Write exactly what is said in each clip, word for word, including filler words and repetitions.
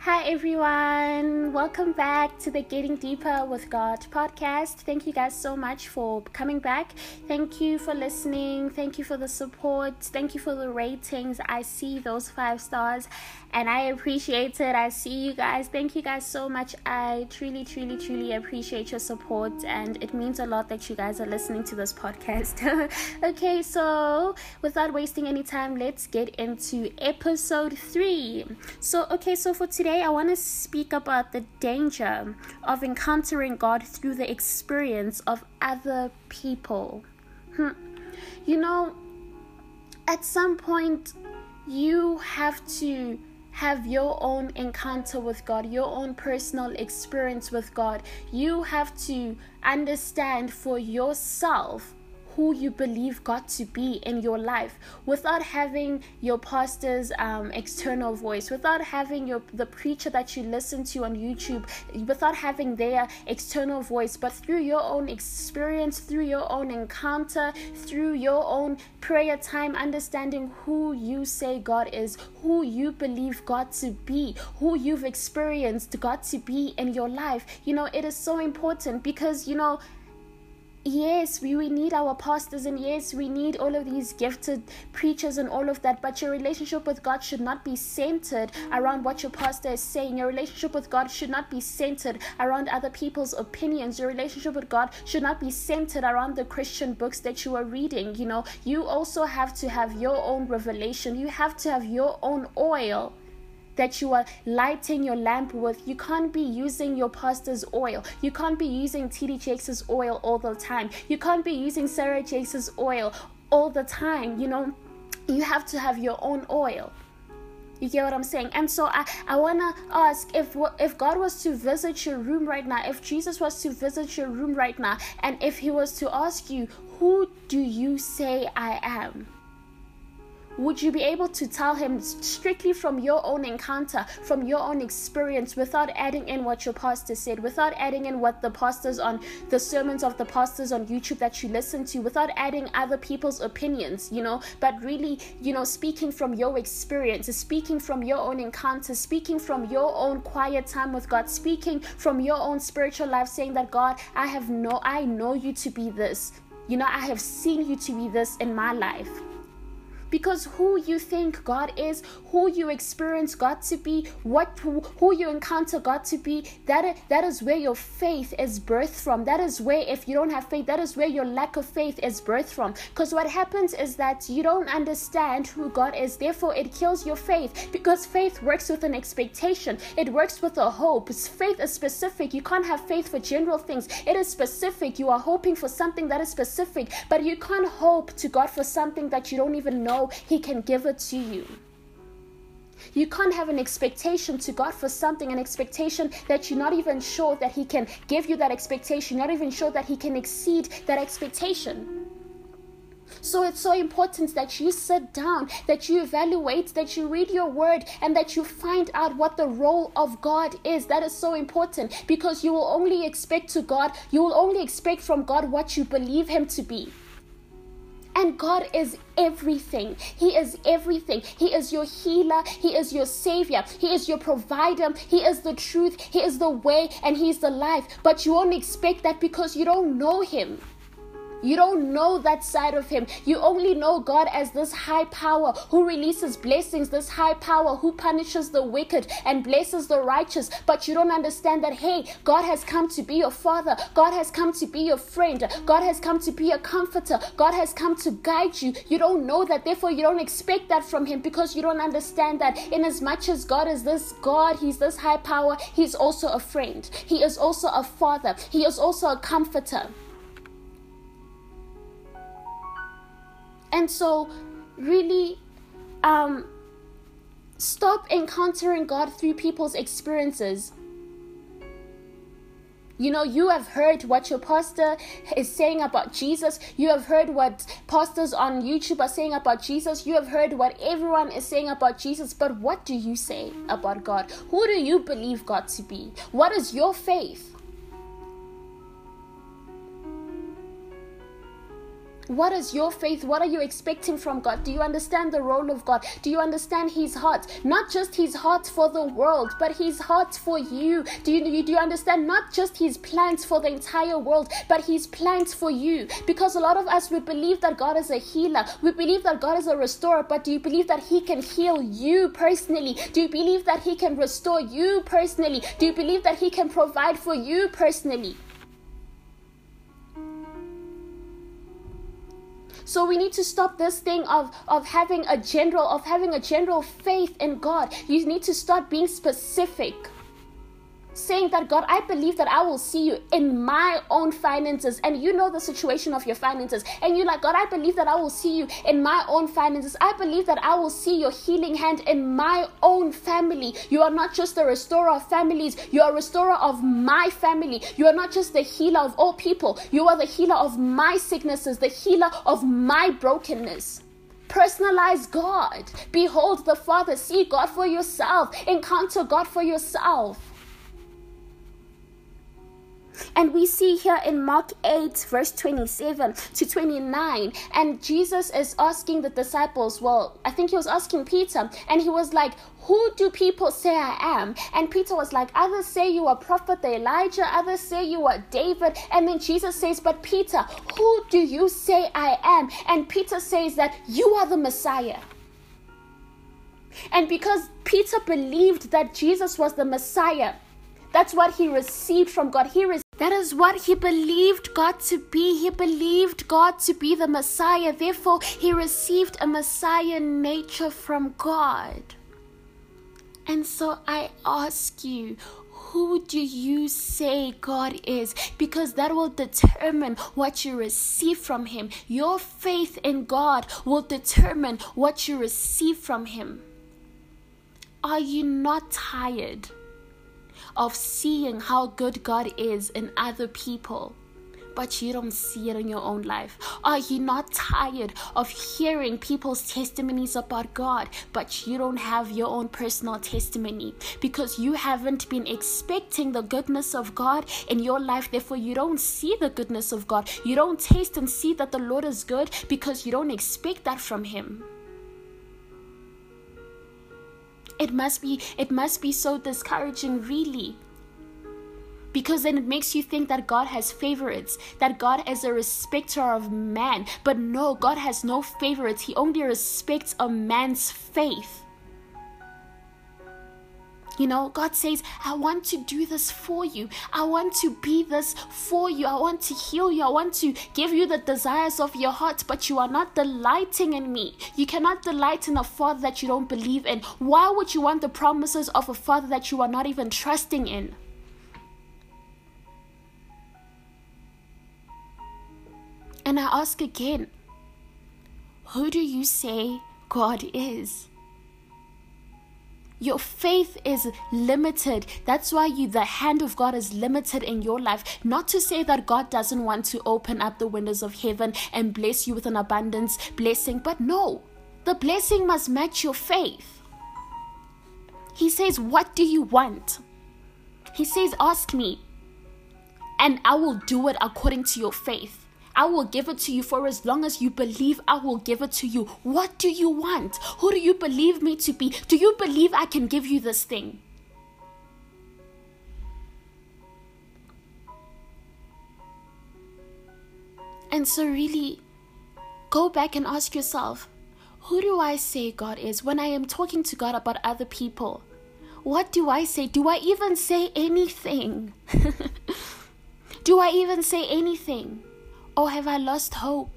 Hi everyone, welcome back to the Getting Deeper with God podcast. Thank you guys so much for coming back. Thank you for listening. Thank you for the support. Thank you for the ratings. I see those five stars and I appreciate it. I see you guys. Thank you guys so much. I truly, truly, truly appreciate your support and it means a lot that you guys are listening to this podcast. Okay, so without wasting any time, let's get into episode three. So, okay, so for today, Today, I want to speak about the danger of encountering God through the experience of other people. Hmm. You know, at some point, you have to have your own encounter with God, your own personal experience with God. You have to understand for yourself who you believe God to be in your life without having your pastor's um, external voice, without having your the preacher that you listen to on YouTube, without having their external voice, but through your own experience, through your own encounter, through your own prayer time, understanding who you say God is, who you believe God to be, who you've experienced God to be in your life. You know, it is so important because, you know, Yes, we, we need our pastors and yes, we need all of these gifted preachers and all of that, but your relationship with God should not be centered around what your pastor is saying. Your relationship with God should not be centered around other people's opinions. Your relationship with God should not be centered around the Christian books that you are reading. You know, you also have to have your own revelation. You have to have your own oil that you are lighting your lamp with. You can't be using your pastor's oil. You can't be using T D Jakes' oil all the time. You can't be using Sarah Jakes' oil all the time. You know, you have to have your own oil. You get what I'm saying? And so I, I want to ask, if if God was to visit your room right now, if Jesus was to visit your room right now, and if he was to ask you, who do you say I am? Would you be able to tell him strictly from your own encounter, from your own experience, without adding in what your pastor said, without adding in what the pastors on the sermons of the pastors on YouTube that you listen to, without adding other people's opinions, you know, but really, you know, speaking from your experience, speaking from your own encounter, speaking from your own quiet time with God, speaking from your own spiritual life, saying that God, I have no, I know you to be this, you know, I have seen you to be this in my life. Because who you think God is, who you experience God to be, what who, who you encounter God to be, that, that is where your faith is birthed from. That is where, if you don't have faith, that is where your lack of faith is birthed from. Because what happens is that you don't understand who God is. Therefore, it kills your faith. Because faith works with an expectation. It works with a hope. Faith is specific. You can't have faith for general things. It is specific. You are hoping for something that is specific. But you can't hope to God for something that you don't even know he can give it to you. You can't have an expectation to God for something, an expectation that you're not even sure that he can give you that expectation, you're not even sure that he can exceed that expectation. So it's so important that you sit down, that you evaluate, that you read your word, and that you find out what the role of God is. That is so important, because you will only expect to God, you will only expect from God what you believe him to be. And God is everything. He is everything. He is your healer. He is your savior. He is your provider. He is the truth. He is the way, and he is the life. But you won't expect that because you don't know him. You don't know that side of him. You only know God as this high power who releases blessings, this high power who punishes the wicked and blesses the righteous. But you don't understand that, hey, God has come to be your father. God has come to be your friend. God has come to be a comforter. God has come to guide you. You don't know that. Therefore, you don't expect that from him, because you don't understand that in as much as God is this God, he's this high power, he's also a friend. He is also a father. He is also a comforter. And so, really, um, stop encountering God through people's experiences. You know, you have heard what your pastor is saying about Jesus. You have heard what pastors on YouTube are saying about Jesus. You have heard what everyone is saying about Jesus. But what do you say about God? Who do you believe God to be? What is your faith? What is your faith? What are you expecting from God? Do you understand the role of God? Do you understand his heart? Not just his heart for the world, but his heart for you. Do you, do you understand not just his plans for the entire world, but his plans for you? Because a lot of us, we believe that God is a healer. We believe that God is a restorer, but do you believe that he can heal you personally? Do you believe that he can restore you personally? Do you believe that he can provide for you personally? So we need to stop this thing of, of having a general of having a general faith in God. You need to start being specific. Saying that, God, I believe that I will see you in my own finances, and you know the situation of your finances, and you're like, God, I believe that I will see you in my own finances. I believe that I will see your healing hand in my own family. You are not just a restorer of families, you are a restorer of my family. You are not just the healer of all people, you are the healer of my sicknesses, the healer of my brokenness. Personalize God. Behold the Father. See God for yourself. Encounter God for yourself. And we see here in Mark eight, verse twenty-seven to twenty-nine, and Jesus is asking the disciples, well, I think he was asking Peter, and he was like, who do people say I am? And Peter was like, others say you are prophet Elijah, others say you are David. And then Jesus says, but Peter, who do you say I am? And Peter says that you are the Messiah. And because Peter believed that Jesus was the Messiah, that's what he received from God. He received, that is what he believed God to be. He believed God to be the Messiah. Therefore, he received a Messiah nature from God. And so I ask you, who do you say God is? Because that will determine what you receive from him. Your faith in God will determine what you receive from him. Are you not tired of seeing how good God is in other people, but you don't see it in your own life? Are you not tired of hearing people's testimonies about God, but you don't have your own personal testimony? Because you haven't been expecting the goodness of God in your life, therefore you don't see the goodness of God. You don't taste and see that the Lord is good because you don't expect that from him. It must be, it must be so discouraging, really. Because then it makes you think that God has favorites, that God is a respecter of man. But no, God has no favorites. He only respects a man's faith. You know, God says, I want to do this for you. I want to be this for you. I want to heal you. I want to give you the desires of your heart, but you are not delighting in me. You cannot delight in a father that you don't believe in. Why would you want the promises of a father that you are not even trusting in? And I ask again, who do you say God is? Your faith is limited. That's why you, the hand of God is limited in your life. Not to say that God doesn't want to open up the windows of heaven and bless you with an abundance blessing, but no, the blessing must match your faith. He says, what do you want? He says, ask me, and I will do it according to your faith. I will give it to you for as long as you believe I will give it to you. What do you want? Who do you believe me to be? Do you believe I can give you this thing? And so really, go back and ask yourself, who do I say God is? When I am talking to God about other people, what do I say? Do I even say anything? Do I even say anything? Or have I lost hope?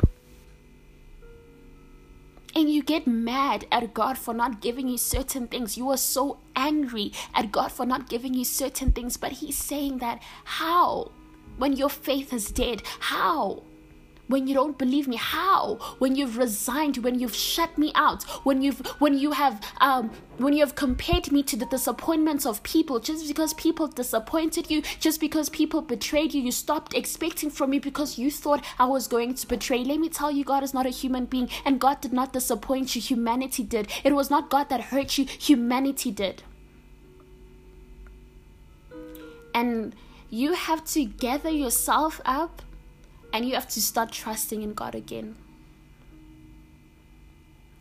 And you get mad at God for not giving you certain things. You are so angry at God for not giving you certain things. But he's saying that, how? When your faith is dead, how? When you don't believe me, how? When you've resigned, when you've shut me out, when you've when you have um when you have compared me to the disappointments of people, just because people disappointed you, just because people betrayed you, you stopped expecting from me because you thought I was going to betray. Let me tell you, God is not a human being, and God did not disappoint you. Humanity did. It was not God that hurt you. Humanity did. And you have to gather yourself up, and you have to start trusting in God again.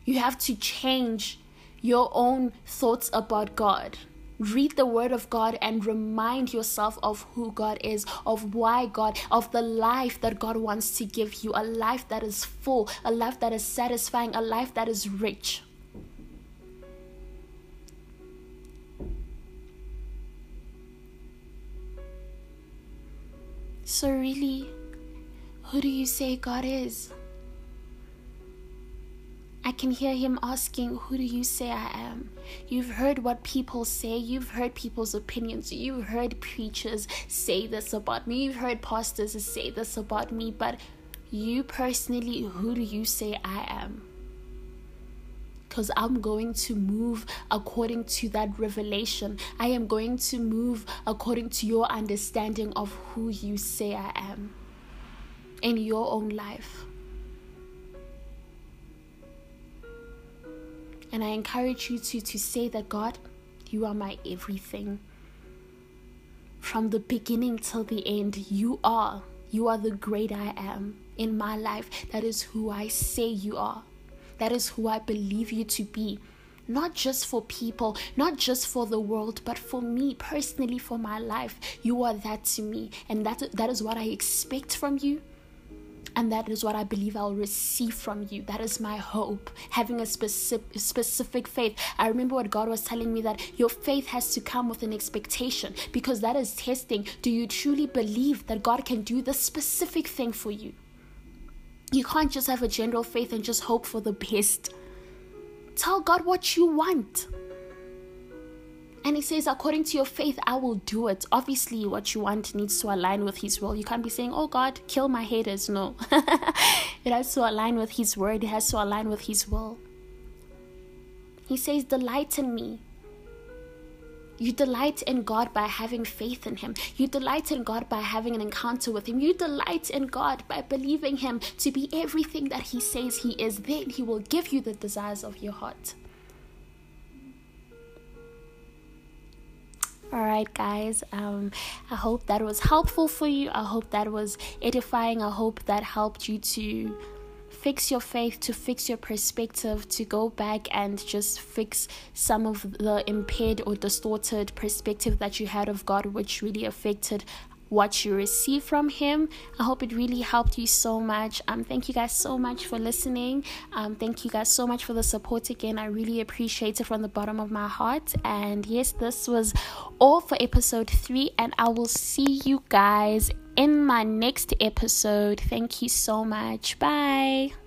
You have to change your own thoughts about God. Read the word of God and remind yourself of who God is, of why God, of the life that God wants to give you, a life that is full, a life that is satisfying, a life that is rich. So really, who do you say God is? I can hear him asking, who do you say I am? You've heard what people say. You've heard people's opinions. You've heard preachers say this about me. You've heard pastors say this about me. But you personally, who do you say I am? Because I'm going to move according to that revelation. I am going to move according to your understanding of who you say I am in your own life. And I encourage you to, to say that, God, you are my everything. From the beginning till the end, you are. You are the great I am in my life. That is who I say you are. That is who I believe you to be. Not just for people, not just for the world, but for me personally, for my life. You are that to me. And that, that is what I expect from you. And that is what I believe I'll receive from you. That is my hope, having a specific, specific faith. I remember what God was telling me, that your faith has to come with an expectation, because that is testing. Do you truly believe that God can do this specific thing for you? You can't just have a general faith and just hope for the best. Tell God what you want. And he says, according to your faith, I will do it. Obviously, what you want needs to align with his will. You can't be saying, oh God, kill my haters. No. It has to align with his word. It has to align with his will. He says, delight in me. You delight in God by having faith in him. You delight in God by having an encounter with him. You delight in God by believing him to be everything that he says he is. Then he will give you the desires of your heart. All right, guys, um, I hope that was helpful for you. I hope that was edifying. I hope that helped you to fix your faith, to fix your perspective, to go back and just fix some of the impaired or distorted perspective that you had of God, which really affected what you receive from him. I hope it really helped you so much. Um, thank you guys so much for listening. Um, thank you guys so much for the support again. I really appreciate it from the bottom of my heart. And yes, this was all for episode three, and I will see you guys in my next episode. Thank you so much. Bye.